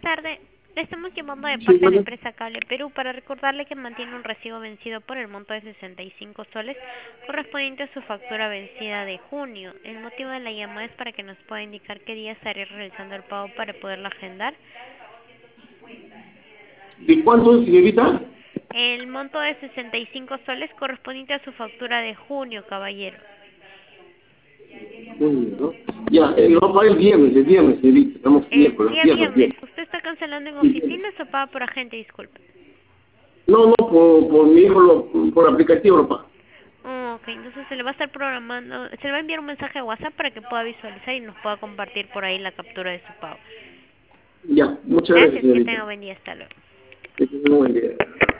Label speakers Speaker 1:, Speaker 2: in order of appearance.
Speaker 1: tarde. Le estamos llamando de
Speaker 2: Sí,
Speaker 1: parte de la
Speaker 2: bueno,
Speaker 1: empresa Cable Perú para recordarle que mantiene un recibo vencido por el monto de 65 soles correspondiente a su factura vencida de junio. El motivo de la llamada es para que nos pueda indicar qué día estaría realizando el pago para poderlo agendar.
Speaker 2: ¿de cuánto, señorita?
Speaker 1: El monto de 65 soles correspondiente a su factura de junio, caballero.
Speaker 2: ¿No? Ya, lo va a pagar el viernes, señorita. Estamos
Speaker 1: El
Speaker 2: miércoles,
Speaker 1: día
Speaker 2: viernes,
Speaker 1: viernes.
Speaker 2: viernes.
Speaker 1: ¿Usted está cancelando en
Speaker 2: Sí, viernes.
Speaker 1: oficinas o paga por agente? Disculpe.
Speaker 2: No, no, por mi hijo, por aplicativo lo paga.
Speaker 1: Ok, entonces se le va a estar programando, se le va a enviar un mensaje a WhatsApp para que pueda visualizar y nos pueda compartir por ahí la captura de su pago.
Speaker 2: Ya, muchas gracias,
Speaker 1: Gracias, que
Speaker 2: señorita.
Speaker 1: tenga buen día, hasta luego.
Speaker 2: Que tenga un buen día.